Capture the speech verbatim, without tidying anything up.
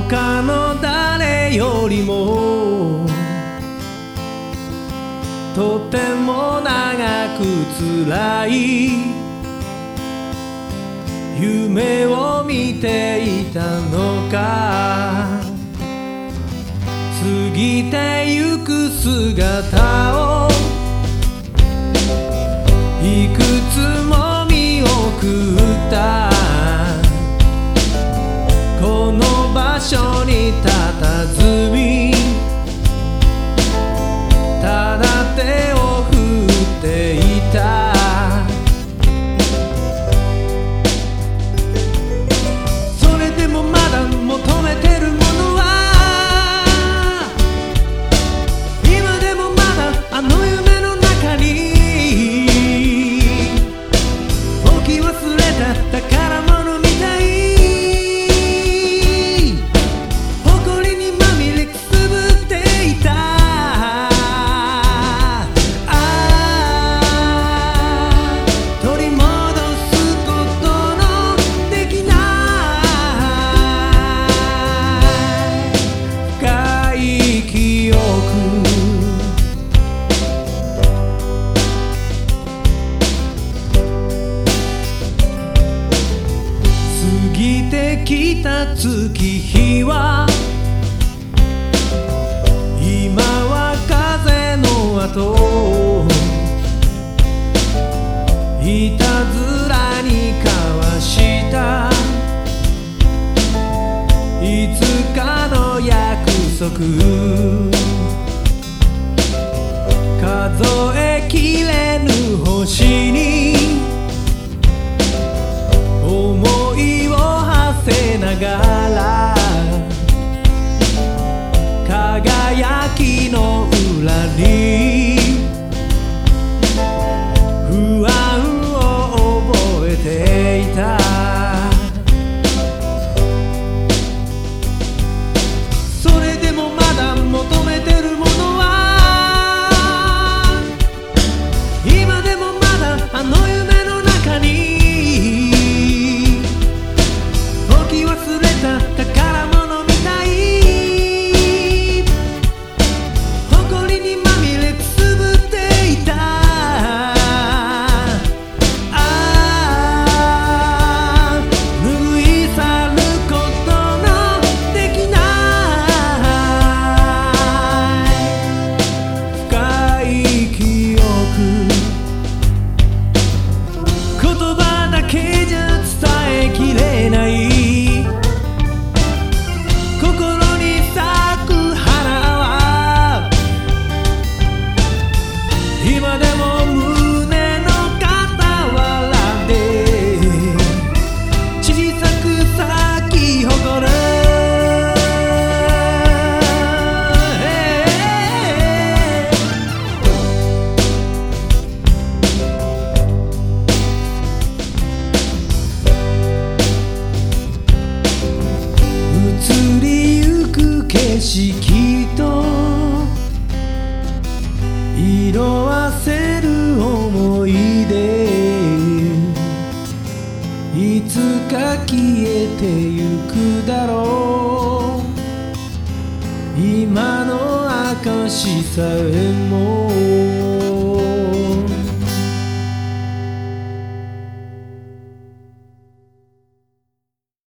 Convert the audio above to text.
他の誰よりもとても長く辛い夢を見ていたのか。過ぎてゆく姿をいくつも見送った。この場所に佇みただ手を振っていた。それでもまだ求めてるものは今でもまだあの夢の中に置き忘れた宝物みたい。来た月日は今は風の後いたずらに交わしたいつかの約束。数えきれぬ星に思いを馳せながら輝きの裏に不安を覚えていた。それでもまだ求めてるものは今でもまだあの夢の中に置き忘れた宝物みたい。誇りにまみれくすぶっていた。ああ拭い去ることのできない深い記憶。言葉だけじゃ伝えきれない今でも胸の傍らで小さく咲き誇る。移りゆく景色と色あせる思い出いつか消えてゆくだろう。今の証さえ